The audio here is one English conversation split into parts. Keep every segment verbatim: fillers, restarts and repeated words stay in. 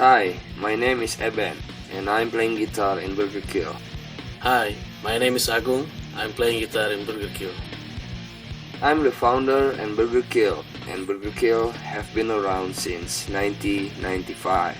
Hi, my name is Eben, and I'm playing guitar in Burger Kill. Hi, my name is Agung. I'm playing guitar in Burger Kill. I'm the founder and Burger Kill, and Burger Kill have been around since nineteen ninety-five.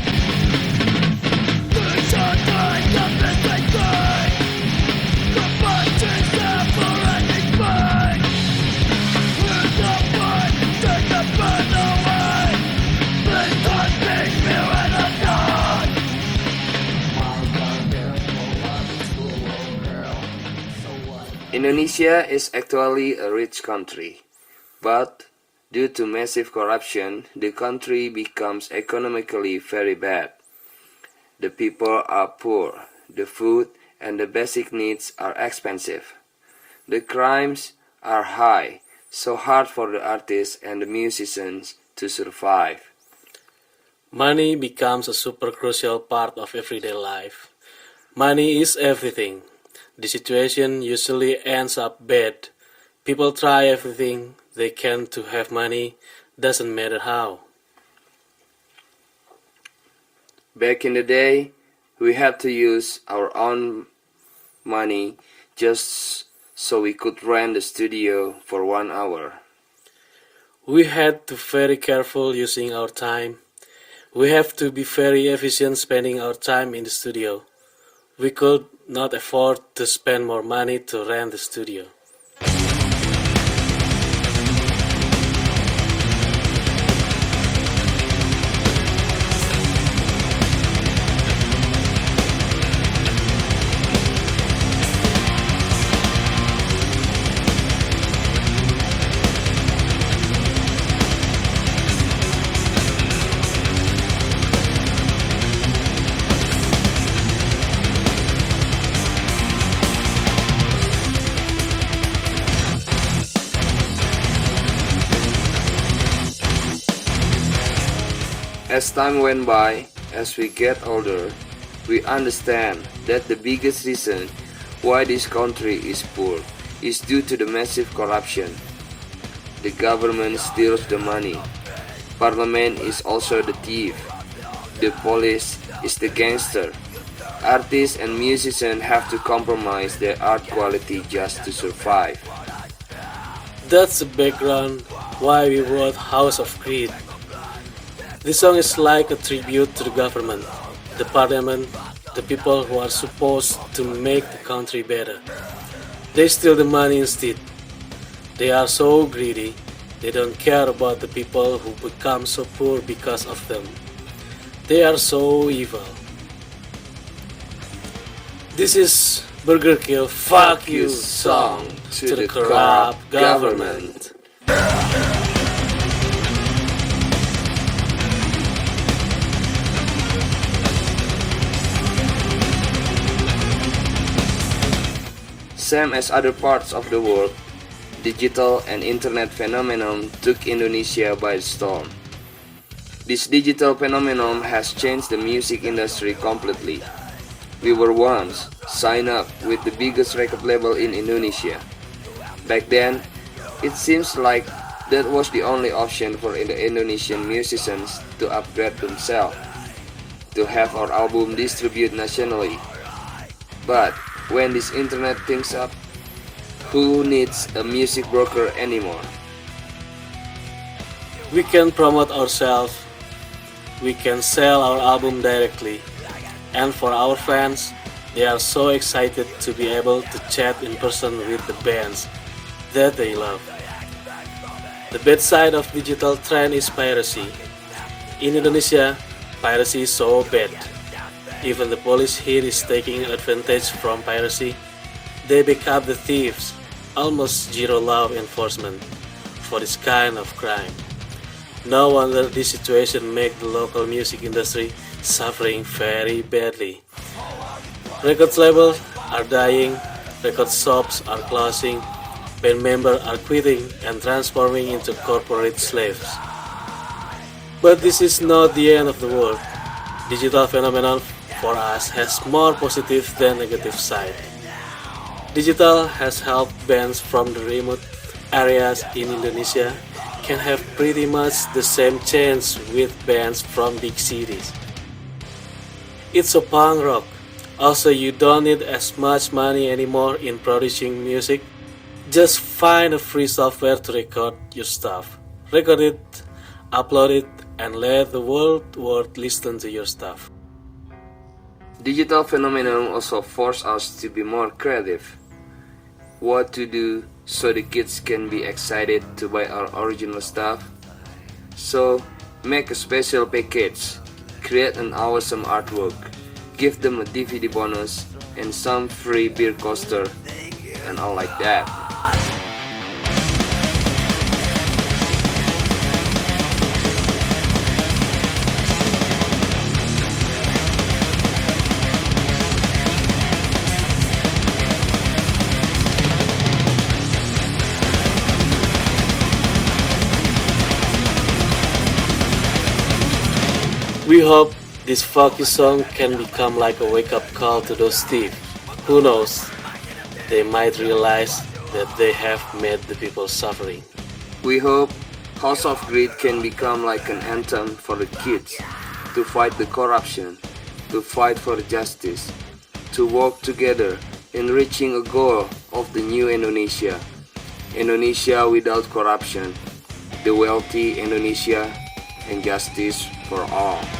Indonesia is actually a rich country, but due to massive corruption, the country becomes economically very bad. The people are poor, the food and the basic needs are expensive. The crimes are high, so hard for the artists and the musicians to survive. Money becomes a super crucial part of everyday life. Money is everything. The situation usually ends up bad. People try everything they can to have money, doesn't matter how. Back in the day, we had to use our own money just so we could rent the studio for one hour. We had to be very careful using our time. We have to be very efficient spending our time in the studio. We could not afford to spend more money to rent the studio. As time went by, as we get older, we understand that the biggest reason why this country is poor is due to the massive corruption. The government steals the money. Parliament is also the thief. The police is the gangster. Artists and musicians have to compromise their art quality just to survive. That's the background why we wrote House of Greed. This song is like a tribute to the government, the parliament, the people who are supposed to make the country better. They steal the money instead. They are so greedy, they don't care about the people who become so poor because of them. They are so evil. This is Burger Kill Fuck You song to the corrupt government. Same as other parts of the world, digital and internet phenomenon took Indonesia by storm. This digital phenomenon has changed the music industry completely. We were once signed up with the biggest record label in Indonesia. Back then, it seems like that was the only option for the Indonesian musicians to upgrade themselves, to have our album distributed nationally. But when this internet things up, who needs a music broker anymore? We can promote ourselves, we can sell our album directly, and for our fans, they are so excited to be able to chat in person with the bands that they love. The bad side of digital trend is piracy. In Indonesia, piracy is so bad. Even the police here is taking advantage from piracy. They back up the thieves. Almost zero law enforcement for this kind of crime. No wonder this situation makes the local music industry suffering very badly. Record labels are dying, record shops are closing, band members are quitting and transforming into corporate slaves. But this is not the end of the world. Digital phenomenon for us has more positive than negative side. Digital has helped bands from the remote areas in Indonesia can have pretty much the same chance with bands from big cities. It's a punk rock. Also, you don't need as much money anymore in producing music. Just find a free software to record your stuff. Record it, upload it, and let the world world listen to your stuff. Digital phenomenon also force us to be more creative. What to do so the kids can be excited to buy our original stuff? So, make a special package, create an awesome artwork, give them a D V D bonus, and some free beer coaster, and all like that. We hope this folky song can become like a wake-up call to those thieves. Who knows? They might realize that they have made the people suffering. We hope House of Greed can become like an anthem for the kids to fight the corruption, to fight for justice, to work together in reaching a goal of the new Indonesia. Indonesia without corruption, the wealthy Indonesia, and justice for all.